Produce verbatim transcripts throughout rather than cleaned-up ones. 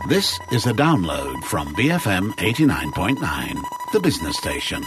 This is a download from B F M eighty-nine point nine, the business station.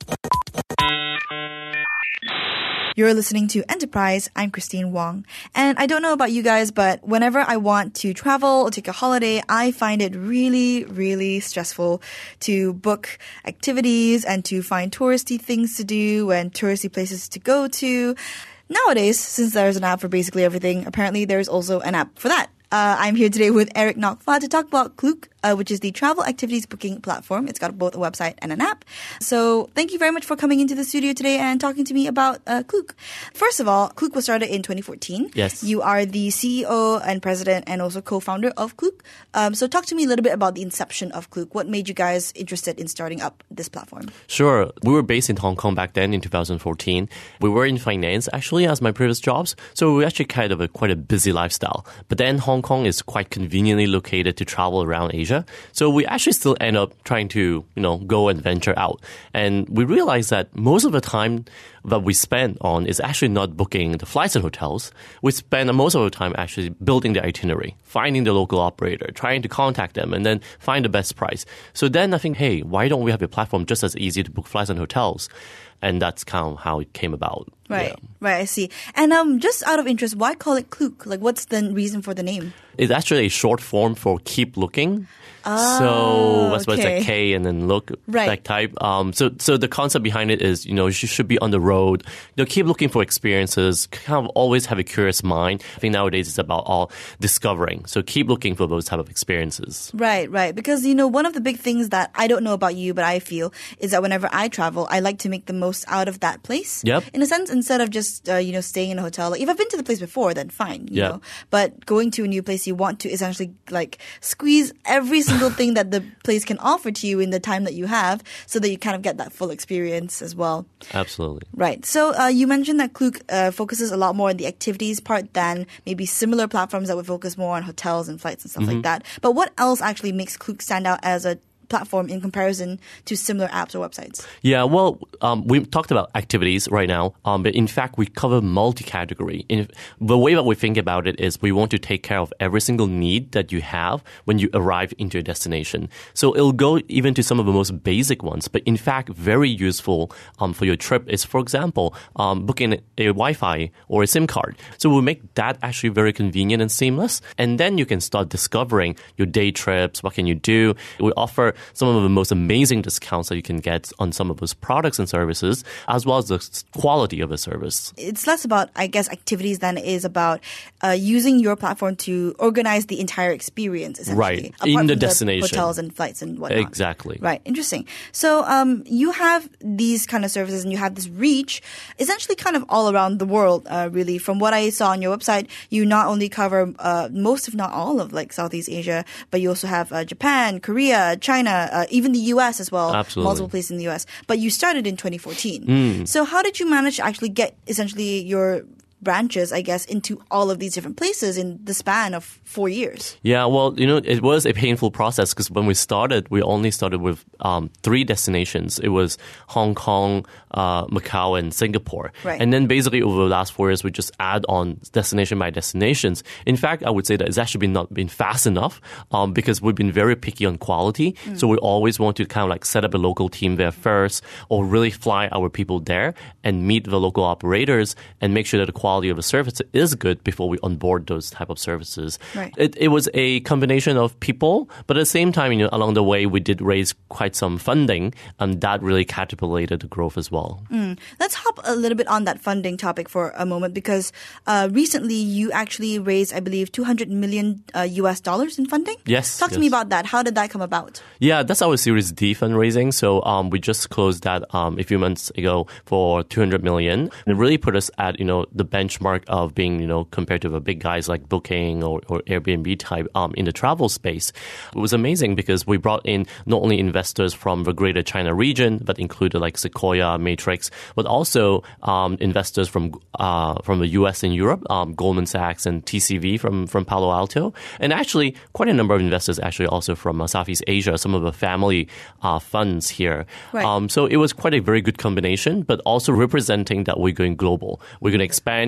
You're listening to Enterprise. I'm Christine Wong. And I don't know about you guys, but whenever I want to travel or take a holiday, I find it really, really stressful to book activities and to find touristy things to do and touristy places to go to. Nowadays, since there's an app for basically everything, apparently there's also an app for that. Uh, I'm here today with Eric Nokfa to talk about Klook, uh, which is the travel activities booking platform. It's got both a website and an app. So thank you very much for coming into the studio today and talking to me about uh, Klook. First of all, Klook was started in twenty fourteen. Yes. You are the C E O and president and also co-founder of Klook. Um, so talk to me a little bit about the inception of Klook. What made you guys interested in starting up this platform? Sure. We were based in Hong Kong back then in two thousand fourteen. We were in finance actually as my previous jobs. So we actually kind of a quite a busy lifestyle. But then Hong Hong Kong is quite conveniently located to travel around Asia. So we actually still end up trying to, you know, go and venture out. And we realized that most of the time that we spend on is actually not booking the flights and hotels. We spend most of the time actually building the itinerary, finding the local operator, trying to contact them, and then find the best price. So then I think, hey, why don't we have a platform just as easy to book flights and hotels? And that's kind of how it came about. Right, yeah. right, I see. And um, just out of interest, why call it Klook? Like, what's the reason for the name? It's actually a short form for keep looking. Oh, so that's why it's okay. like K and then look, Right. that type. Um, so, so the concept behind it is, you know, you should be on the road. You know, keep looking for experiences. Kind of always have a curious mind. I think nowadays it's about all discovering. So keep looking for those type of experiences. Right, right. Because, you know, one of the big things that I don't know about you, but I feel is that whenever I travel, I like to make the most out of that place. Yep. In a sense, instead of just, uh, you know, staying in a hotel. Like, if I've been to the place before, then fine, you Yeah. know. But going to a new place, you want to essentially, like, squeeze every single thing that the place can offer to you in the time that you have so that you kind of get that full experience as well. Absolutely. Right. So uh, you mentioned that Klook uh, focuses a lot more on the activities part than maybe similar platforms that would focus more on hotels and flights and stuff Mm-hmm. like that. But what else actually makes Klook stand out as a platform in comparison to similar apps or websites? Yeah, well, um, we talked about activities right now, um, but in fact, we cover multi-category. In, the way that we think about it is we want to take care of every single need that you have when you arrive into a destination. So it'll go even to some of the most basic ones, but in fact, very useful um, for your trip is, for example, um, booking a Wi-Fi or a SIM card. So we'll make that actually very convenient and seamless. And then you can start discovering your day trips. What can you do? We offer some of the most amazing discounts that you can get on some of those products and services, as well as the quality of the service. It's less about, I guess, activities than it is about uh, using your platform to organize the entire experience, essentially. Right. Apart In from the destination. hotels and flights and whatnot. Exactly. Right. Interesting. So um, you have these kind of services and you have this reach essentially kind of all around the world, uh, really. From what I saw on your website, you not only cover uh, most, if not all, of like Southeast Asia, but you also have uh, Japan, Korea, China, uh, even the U S as well. Absolutely. Multiple places in the U S. But you started in twenty fourteen. Mm. So how did you manage to actually get essentially your branches, I guess, into all of these different places in the span of four years? Yeah, well, you know, it was a painful process because when we started, we only started with um, three destinations. It was Hong Kong, uh, Macau, and Singapore. Right. And then basically over the last four years, we just add on destination by destinations. In fact, I would say that it's actually been not been fast enough um, because we've been very picky on quality. Mm. So we always want to kind of like set up a local team there first or really fly our people there and meet the local operators and make sure that the quality quality of the service is good before we onboard those type of services. Right. It, it was a combination of people, but at the same time, you know, along the way, we did raise quite some funding, and that really catapulted the growth as well. Mm. Let's hop a little bit on that funding topic for a moment, because uh, recently you actually raised, I believe, two hundred million uh, U S dollars in funding. Yes. Talk to yes. me about that. How did that come about? Yeah, that's our Series D fundraising. So um, we just closed that um, a few months ago for two hundred million. And it really put us at, you know, the benchmark of being, you know, compared to the big guys like Booking or, or Airbnb type um, in the travel space. It was amazing because we brought in not only investors from the greater China region, but included like Sequoia, Matrix, but also um, investors from uh, from the U S and Europe, um, Goldman Sachs and T C V from, from Palo Alto. And actually quite a number of investors actually also from uh, Southeast Asia, some of the family uh, funds here. Right. Um, so it was quite a very good combination, but also representing that we're going global. We're going to expand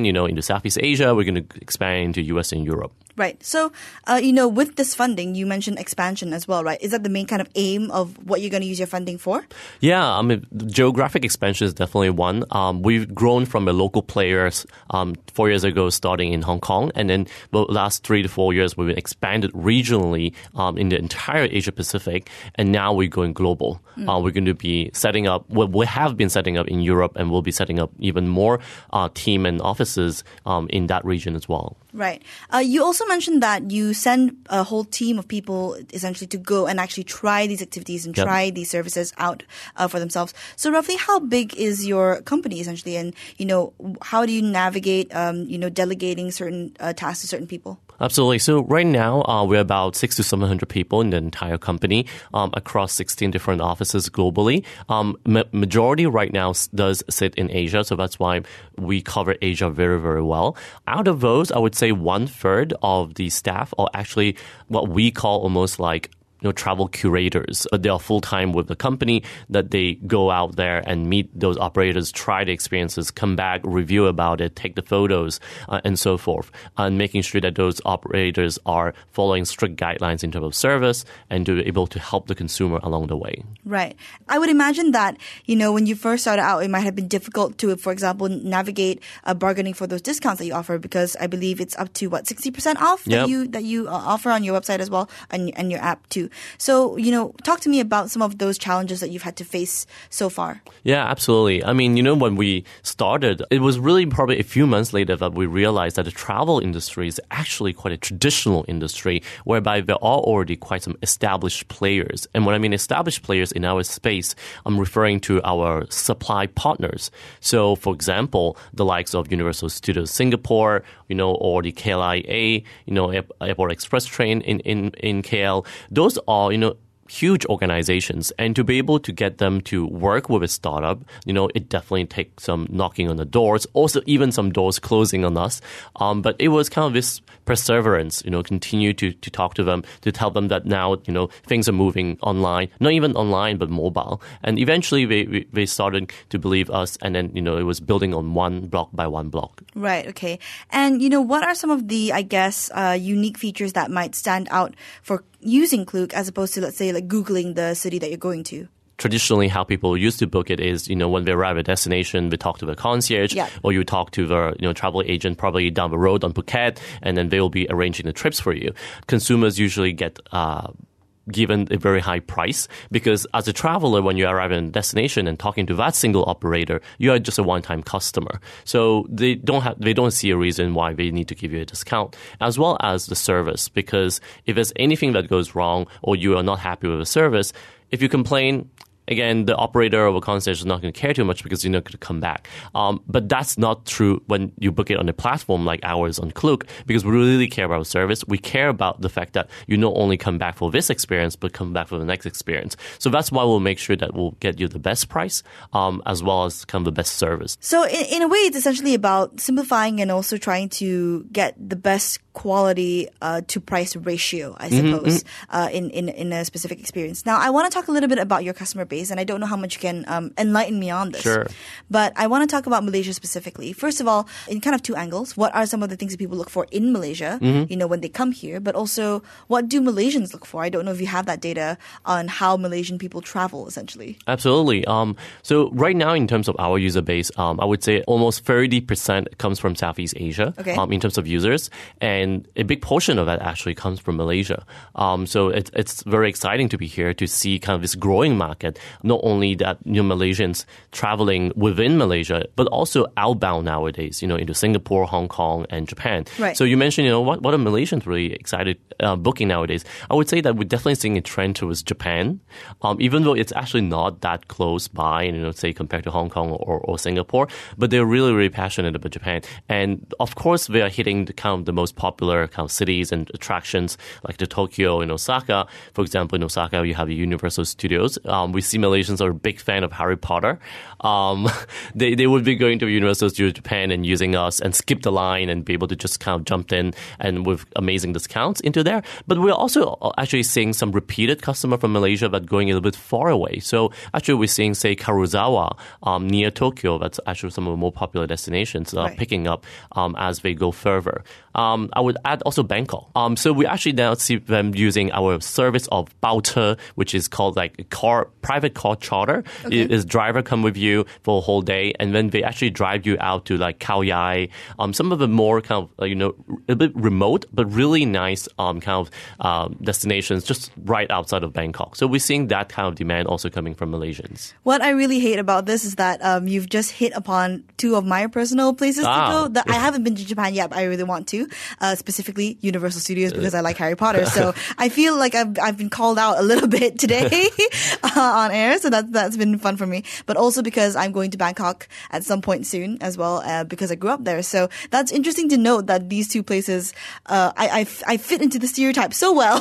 expand, you know, into Southeast Asia. We're going to expand into U S and Europe. Right. So, uh, you know, with this funding, you mentioned expansion as well, right? Is that the main kind of aim of what you're going to use your funding for? Yeah, I mean, geographic expansion is definitely one. Um, we've grown from a local players um, four years ago, starting in Hong Kong, and then the last three to four years, we've expanded regionally um, in the entire Asia Pacific, and now we're going global. Mm. Uh, we're going to be setting up, well, we have been setting up in Europe, and we'll be setting up even more uh, team and offices um, in that region as well. Right. Uh, you also mentioned that you send a whole team of people essentially to go and actually try these activities and yep. try these services out uh, for themselves. So roughly how big is your company essentially? And, you know, how do you navigate, um, you know, delegating certain uh, tasks to certain people? Absolutely. So right now, uh, we're about six to seven hundred people in the entire company um, across sixteen different offices globally. Um, ma- majority right now s- does sit in Asia, so that's why we cover Asia very, very well. Out of those, I would say one third of the staff are actually what we call almost like you know, travel curators. They are full-time with the company that they go out there and meet those operators, try the experiences, come back, review about it, take the photos, uh, and so forth, and making sure that those operators are following strict guidelines in terms of service and to be able to help the consumer along the way. Right. I would imagine that, you know, when you first started out, it might have been difficult to, for example, navigate uh, bargaining for those discounts that you offer, because I believe it's up to, what, sixty percent off that yep. you that you uh, offer on your website as well, and, and your app too. So, you know, talk to me about some of those challenges that you've had to face so far. Yeah, absolutely. I mean, you know, when we started, it was really probably a few months later that we realized that the travel industry is actually quite a traditional industry, whereby there are already quite some established players. And when I mean established players in our space, I'm referring to our supply partners. So, for example, the likes of Universal Studios Singapore, you know, or the K L I A, you know, Airport Express Train in, in, in K L. Those are, you know, huge organizations, and to be able to get them to work with a startup, you know, it definitely takes some knocking on the doors, also even some doors closing on us. Um, but it was kind of this perseverance, you know, continue to, to talk to them, to tell them that now, you know, things are moving online, not even online, but mobile. And eventually they, they started to believe us, and then, you know, it was building on one block by one block. Right, okay. And, you know, what are some of the, I guess, uh, unique features that might stand out for using Klook as opposed to, let's say, like Googling the city that you're going to? Traditionally, how people used to book it is, you know, when they arrive at a destination, they talk to the concierge, yeah. or you talk to the, you know, travel agent probably down the road on Phuket, and then they will be arranging the trips for you. Consumers usually get uh, given a very high price, because as a traveler, when you arrive at a destination and talking to that single operator, you are just a one-time customer. So they don't have, they don't see a reason why they need to give you a discount, as well as the service, because if there's anything that goes wrong or you are not happy with the service, if you complain, again, the operator or the concierge is not going to care too much because you're not going to come back. Um, but that's not true when you book it on a platform like ours on Klook, because we really care about service. We care about the fact that you not only come back for this experience, but come back for the next experience. So that's why we'll make sure that we'll get you the best price, um, as well as kind of the best service. So in, in a way, it's essentially about simplifying and also trying to get the best quality uh, to price ratio, I suppose, mm-hmm. uh, in, in, in a specific experience. Now, I want to talk a little bit about your customer base, and I don't know how much you can um, enlighten me on this. Sure. But I want to talk about Malaysia specifically. First of all, in kind of two angles, what are some of the things that people look for in Malaysia, mm-hmm. you know, when they come here, but also what do Malaysians look for? I don't know if you have that data on how Malaysian people travel, essentially. Absolutely. Um, so right now, in terms of our user base, um, I would say almost thirty percent comes from Southeast Asia, okay. um, in terms of users. And And a big portion of that actually comes from Malaysia. Um, so it, it's very exciting to be here to see kind of this growing market. Not only that, you know, Malaysians traveling within Malaysia, but also outbound nowadays, you know, into Singapore, Hong Kong, and Japan. Right. So you mentioned, you know, what, what are Malaysians really excited uh, booking nowadays? I would say that we're definitely seeing a trend towards Japan, um, even though it's actually not that close by, you know, say compared to Hong Kong or, or Singapore, but they're really, really passionate about Japan. And of course, they are hitting the kind of the most popular popular kind of cities and attractions like the Tokyo and Osaka. For example, in Osaka, you have the Universal Studios. Um, we see Malaysians are a big fan of Harry Potter. Um, they they would be going to Universal Studios Japan and using us and skip the line and be able to just kind of jump in and with amazing discounts into there. But we're also actually seeing some repeated customer from Malaysia but going a little bit far away. So actually we're seeing, say, Karuizawa um, near Tokyo. That's actually some of the more popular destinations uh, right. picking up um, as they go further. Um, I would add also Bangkok. Um, so we actually now see them using our service of Baoche, which is called like a car, private car charter. Okay. It is driver come with you for a whole day, and then they actually drive you out to like Khao Yai, um, some of the more kind of uh, you know a bit remote but really nice um, kind of um, destinations just right outside of Bangkok. So we're seeing that kind of demand also coming from Malaysians. What I really hate about this is that um, you've just hit upon two of my personal places Ah. to go. That I haven't been to Japan yet, but I really want to. Uh, specifically, Universal Studios because I like Harry Potter. So I feel like I've I've been called out a little bit today uh, on air. So that that's been fun for me. But also because I'm going to Bangkok at some point soon as well uh, because I grew up there. So that's interesting to note that these two places uh, I, I I fit into the stereotype so well.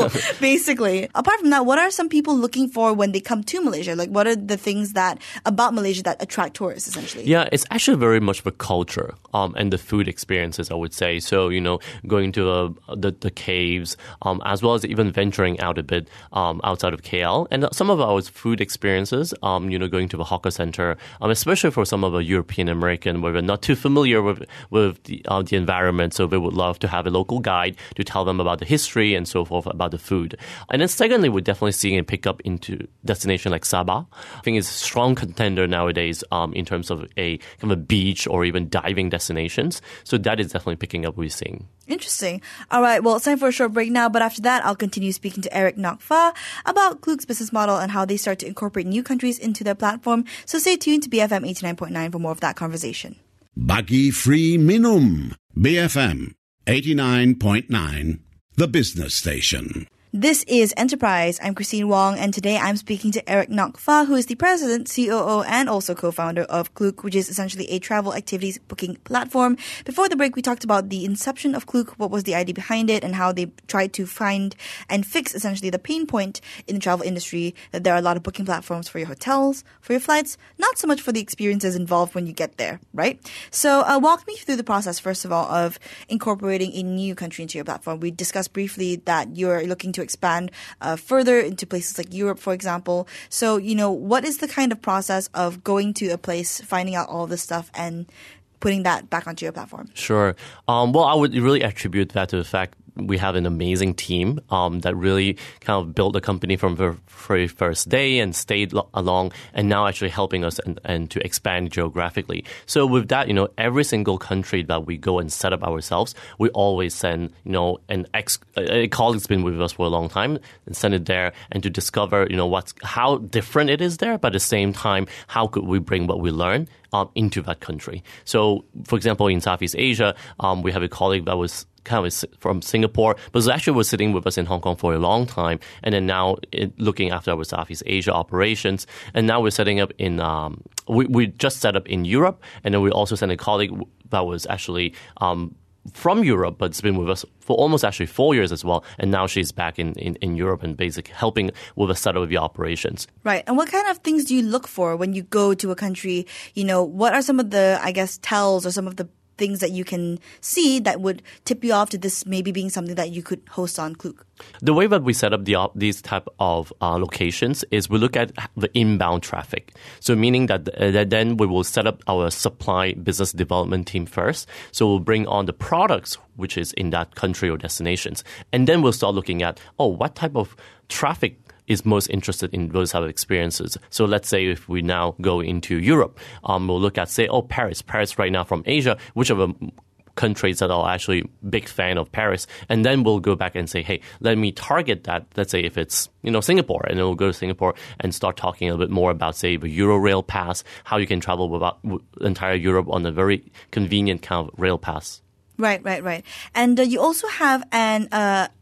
Basically, apart from that, what are some people looking for when they come to Malaysia? Like, what are the things that about Malaysia that attract tourists essentially? Yeah, it's actually very much the culture um, and the food experiences, I would say. So, you know, going to uh, the, the caves, um, as well as even venturing out a bit um, outside of K L. And some of our food experiences, um, you know, going to the hawker center, um, especially for some of the European American where they're not too familiar with, with the, uh, the environment. So they would love to have a local guide to tell them about the history and so forth about the food. And then secondly, we're definitely seeing a pickup into destination like Sabah. I think it's a strong contender nowadays um, in terms of a kind of a beach or even diving destinations. So that is definitely picking up, we're seeing. Interesting. All right. Well, it's time for a short break now. But after that, I'll continue speaking to Eric Nok Fa about Klook's business model and how they start to incorporate new countries into their platform. So stay tuned to B F M eighty-nine point nine for more of that conversation. Bagi free minum. B F M eighty-nine point nine, the business station. This is Enterprise. I'm Christine Wong, and today I'm speaking to Eric Nok Fa, who is the president, C O O, and also co-founder of Klook, which is essentially a travel activities booking platform. Before the break, we talked about the inception of Klook, what was the idea behind it, and how they tried to find and fix essentially the pain point in the travel industry, that there are a lot of booking platforms for your hotels, for your flights, not so much for the experiences involved when you get there, right? So uh, walk me through the process, first of all, of incorporating a new country into your platform. We discussed briefly that you're looking to expand uh, further into places like Europe, for example. So, you know, what is the kind of process of going to a place, finding out all this stuff, and putting that back onto your platform? Sure. Um, well, I would really attribute that to the fact we have an amazing team um, that really kind of built the company from the very first day and stayed lo- along and now actually helping us and, and to expand geographically. So with that, you know, every single country that we go and set up ourselves, we always send, you know, an ex a colleague's been with us for a long time and send it there and to discover, you know, what's how different it is there, but at the same time, how could we bring what we learn um, into that country? So, for example, in Southeast Asia, um, we have a colleague that was kind of from Singapore, but actually was sitting with us in Hong Kong for a long time, and then now it, looking after our Southeast Asia operations. And now we're setting up in, um, we, we just set up in Europe, and then we also sent a colleague that was actually um, from Europe, but it's been with us for almost actually four years as well. And now she's back in, in, in Europe and basically helping with the setup of the operations. Right. And what kind of things do you look for when you go to a country? You know, what are some of the, I guess, tells or some of the things that you can see that would tip you off to this maybe being something that you could host on Klook? The way that we set up the op- these type of uh, locations is we look at the inbound traffic. So meaning that, uh, that then we will set up our supply business development team first. So we'll bring on the products which is in that country or destinations. And then we'll start looking at, oh, what type of traffic is most interested in those type of experiences. So let's say if we now go into Europe, um, we'll look at, say, oh, Paris. Paris right now from Asia, which of the countries that are actually big fan of Paris. And then we'll go back and say, hey, let me target that. Let's say if it's, you know, Singapore, and then we'll go to Singapore and start talking a little bit more about, say, the Eurail pass, how you can travel without w- entire Europe on a very convenient kind of rail pass. Right, right, right. And uh, you also have an uh,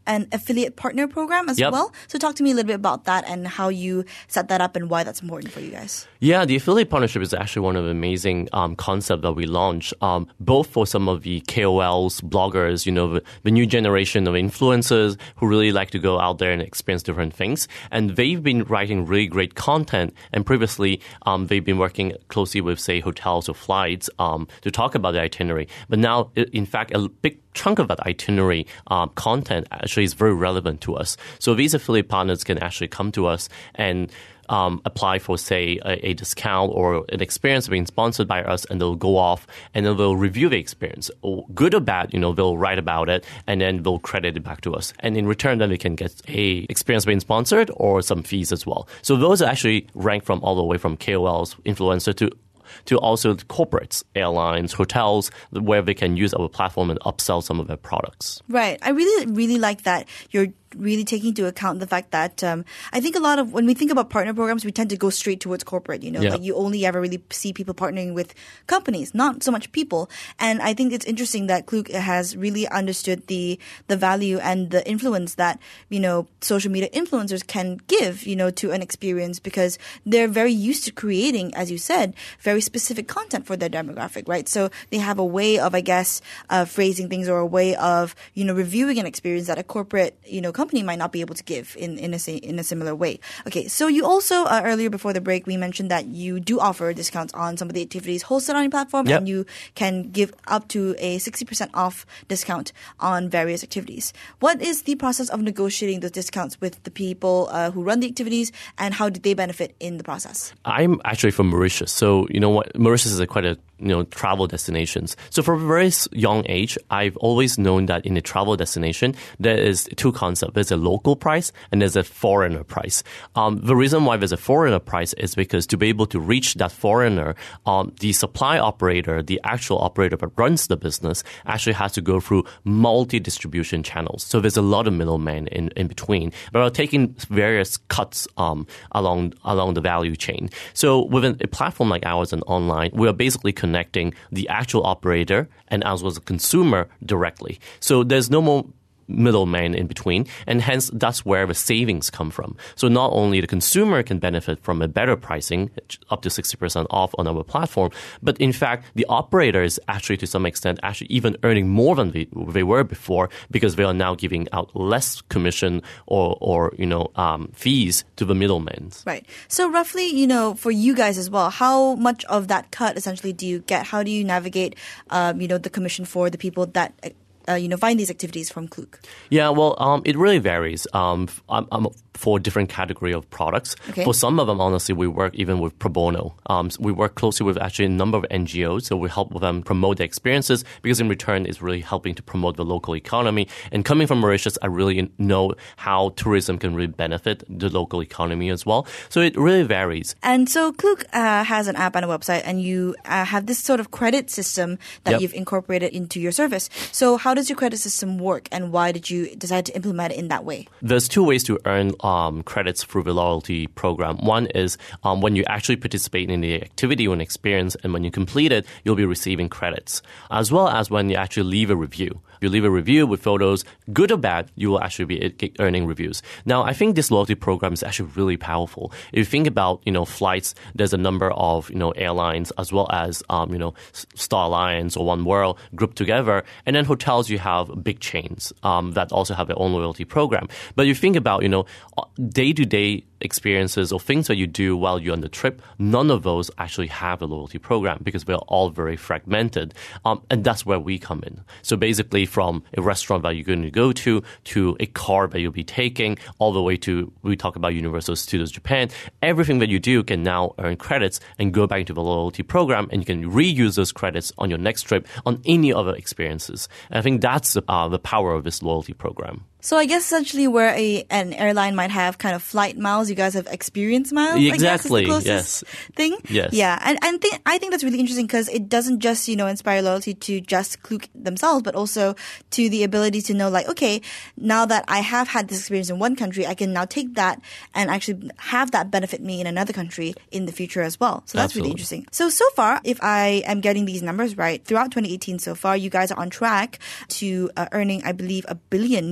an affiliate partner program as Yep. well. So talk to me a little bit about that and how you set that up and why that's important for you guys. Yeah, the affiliate partnership is actually one of the amazing um, concepts that we launched, um, both for some of the K O Ls, bloggers, you know, the, the new generation of influencers who really like to go out there and experience different things. And they've been writing really great content. And previously, um, they've been working closely with, say, hotels or flights um, to talk about the itinerary. But now, in fact, a big chunk of that itinerary um, content actually is very relevant to us. So these affiliate partners can actually come to us and Um, apply for, say, a, a discount or an experience being sponsored by us, and they'll go off and then they'll review the experience. Good or bad, you know, they'll write about it and then they'll credit it back to us. And in return, then they can get a experience being sponsored or some fees as well. So those are actually ranked from all the way from K O Ls, influencer to to also corporates, airlines, hotels, where they can use our platform and upsell some of their products. Right. I really, really like that you're really taking into account the fact that um, I think a lot of when we think about partner programs, we tend to go straight towards corporate. You know, Yeah. like you only ever really see people partnering with companies, not so much people. And I think it's interesting that Klook has really understood the the value and the influence that you know social media influencers can give you know to an experience because they're very used to creating, as you said, very specific content for their demographic, right? So they have a way of, I guess, uh, phrasing things or a way of you know reviewing an experience that a corporate you know company might not be able to give in in a in a similar way. Okay, so you also uh, earlier before the break we mentioned that you do offer discounts on some of the activities hosted on your platform, Yep. and you can give up to a sixty percent off discount on various activities. What is the process of negotiating those discounts with the people uh, who run the activities, and how did they benefit in the process? I'm actually from Mauritius, so you know what, Mauritius is a quite a you know travel destinations. So from a very young age, I've always known that in a travel destination there is two concepts. There's a local price and there's a foreigner price. Um, the reason why there's a foreigner price is because to be able to reach that foreigner, um, the supply operator, the actual operator that runs the business, actually has to go through multi-distribution channels. So there's a lot of middlemen in, in between, but are taking various cuts um, along along the value chain. So within a platform like ours and online, we are basically connecting the actual operator and as well as the consumer directly. So there's no more middleman in between, and hence that's where the savings come from. So not only the consumer can benefit from a better pricing, up to sixty percent off on our platform, but in fact the operator is actually to some extent actually even earning more than they, they were before because they are now giving out less commission or, or you know um, fees to the middlemen. Right. So roughly, you know, for you guys as well, how much of that cut essentially do you get? How do you navigate, um, you know, the commission for the people that Uh, you know, find these activities from Klook? Yeah, well, um, it really varies. Um, I'm, I'm for different category of products. Okay. For some of them, honestly, we work even with pro bono. Um, we work closely with actually a number of N G Os, so we help them promote the experiences because in return, it's really helping to promote the local economy. And coming from Mauritius, I really know how tourism can really benefit the local economy as well. So it really varies. And so Klook uh, has an app and a website, and you uh, have this sort of credit system that Yep. you've incorporated into your service. So how does your credit system work, and why did you decide to implement it in that way? There's two ways to earn um, credits through the loyalty program. One is um, when you actually participate in the activity or an experience, and when you complete it, you'll be receiving credits, as well as when you actually leave a review. If you leave a review with photos, good or bad, you will actually be earning reviews. Now, I think this loyalty program is actually really powerful. If you think about, you know, flights, there's a number of, you know, airlines as well as, um, you know, Star Alliance or One World grouped together. And then hotels, you have big chains um, that also have their own loyalty program. But you think about, you know, day-to-day experiences or things that you do while you're on the trip, none of those actually have a loyalty program because we're all very fragmented. Um, and that's where we come in. So basically from a restaurant that you're going to go to, to a car that you'll be taking, all the way to, we talk about Universal Studios Japan, everything that you do can now earn credits and go back into the loyalty program, and you can reuse those credits on your next trip on any other experiences. And I think that's the, uh, the power of this loyalty program. So I guess essentially where a an airline might have kind of flight miles, you guys have experience miles. Exactly. I guess, is the closest yes. Thing. Yes. Yeah, and and think, I think that's really interesting because it doesn't just you know inspire loyalty to just Klook themselves, but also to the ability to know like, okay, now that I have had this experience in one country, I can now take that and actually have that benefit me in another country in the future as well. So that's Absolutely. really interesting. So so far, if I am getting these numbers right, throughout twenty eighteen so far, you guys are on track to uh, earning, I believe, a billion U S dollars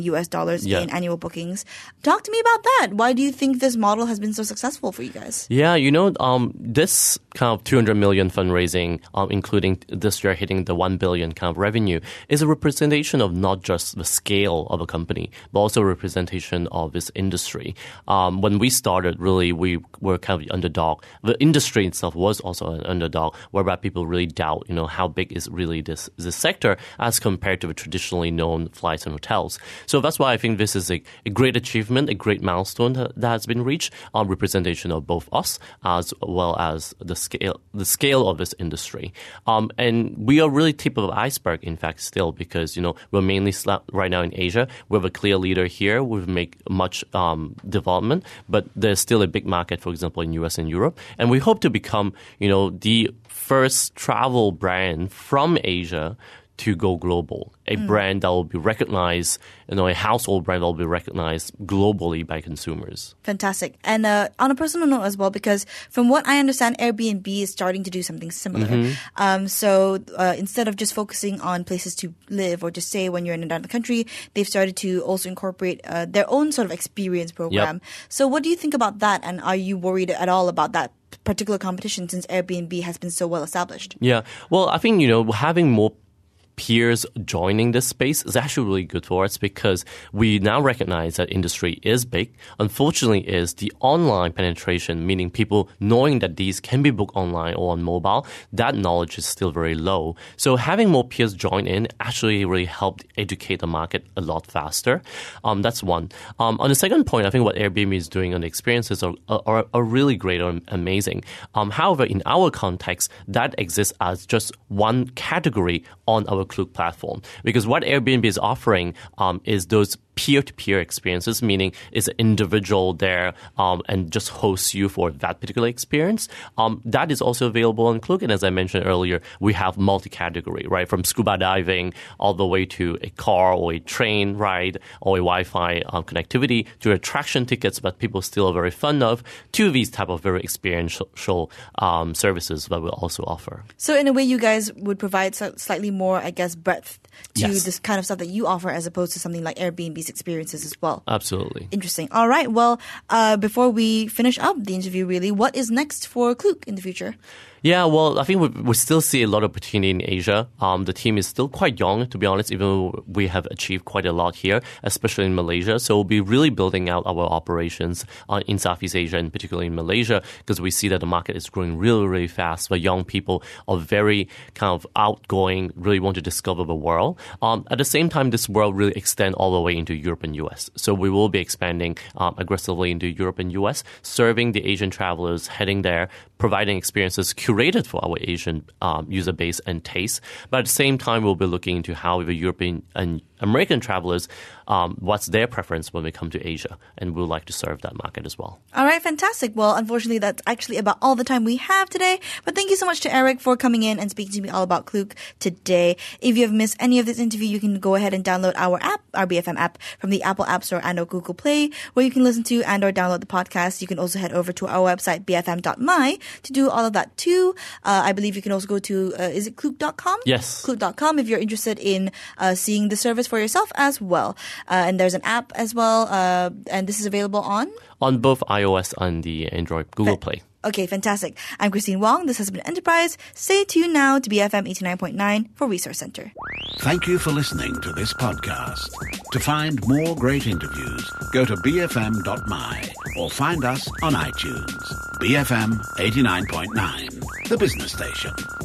dollars Yeah. in annual bookings. Talk to me about that. Why do you think this model has been so successful for you guys? Yeah, you know, um, this kind of two hundred million fundraising, um, including this year hitting the one billion kind of revenue, is a representation of not just the scale of a company, but also a representation of this industry. Um, when we started, really, we were kind of the underdog. The industry itself was also an underdog, whereby people really doubt, you know, how big is really this this sector as compared to the traditionally known flights and hotels. So that's why I think this is a, a great achievement, a great milestone that, that has been reached, on representation of both us as well as the scale the scale of this industry. Um, and we are really tip of the iceberg, in fact, still, because, you know, we're mainly sla- right now in Asia. We have a clear leader here. We've made much um, development, but there's still a big market, for example, in U S and Europe. And we hope to become, you know, the first travel brand from Asia to go global, a mm. brand that will be recognized, you know, a household brand that will be recognized globally by consumers. Fantastic. And uh, on a personal note as well, because from what I understand, Airbnb is starting to do something similar. Mm-hmm. Um, so uh, instead of just focusing on places to live or to stay when you're in another country, they've started to also incorporate uh, their own sort of experience program. Yep. So what do you think about that? And are you worried at all about that particular competition since Airbnb has been so well established? Yeah. Well, I think, you know, having more peers joining this space is actually really good for us, because we now recognize that industry is big. Unfortunately, is the online penetration, meaning people knowing that these can be booked online or on mobile, that knowledge is still very low. So having more peers join in actually really helped educate the market a lot faster. Um, that's one. Um, on the second point, I think what Airbnb is doing on the experiences are, are, are really great or amazing. Um, however, in our context, that exists as just one category on our Klook platform, because what Airbnb is offering um, is those peer-to-peer experiences, meaning it's an individual there um, and just hosts you for that particular experience. Um, that is also available on Klook. And as I mentioned earlier, we have multi-category, right? From scuba diving all the way to a car or a train ride or a Wi-Fi um, connectivity to attraction tickets that people still are very fond of, to these type of very experiential um, services that we'll also offer. So in a way, you guys would provide slightly more, I guess, breadth to yes. this kind of stuff that you offer, as opposed to something like Airbnb's experiences as well. Absolutely. Interesting. All right. Well, uh, before we finish up the interview, really, what is next for Klook in the future? Yeah, well, I think we, we still see a lot of opportunity in Asia. Um, the team is still quite young, to be honest, even though we have achieved quite a lot here, especially in Malaysia. So we'll be really building out our operations uh, in Southeast Asia, and particularly in Malaysia, because we see that the market is growing really, really fast. The young people are very kind of outgoing, really want to discover the world. Um, at the same time, this world really extends all the way into Europe and U S. So we will be expanding um, aggressively into Europe and U S, serving the Asian travelers heading there, providing experiences curated for our Asian um, user base and taste. But at the same time, we'll be looking into how the European and American travelers, um, what's their preference when they come to Asia. And we'd like to serve that market as well. All right, fantastic. Well, unfortunately, that's actually about all the time we have today. But thank you so much to Eric for coming in and speaking to me all about Klook today. If you have missed any of this interview, you can go ahead and download our app, our B F M app, from the Apple App Store and or Google Play, where you can listen to and or download the podcast. You can also head over to our website, b f m dot m y, to do all of that too. Uh, I believe you can also go to, uh, is it klook dot com? Yes. klook dot com if you're interested in uh, seeing the service for yourself as well. Uh, and there's an app as well. Uh, and this is available on? On both iOS and the Android Google Play. Okay, fantastic. I'm Christine Wong. This has been Enterprise. Stay tuned now to B F M eighty-nine point nine for Resource Center. Thank you for listening to this podcast. To find more great interviews, go to b f m dot m y or find us on iTunes. B F M eighty-nine point nine, the business station.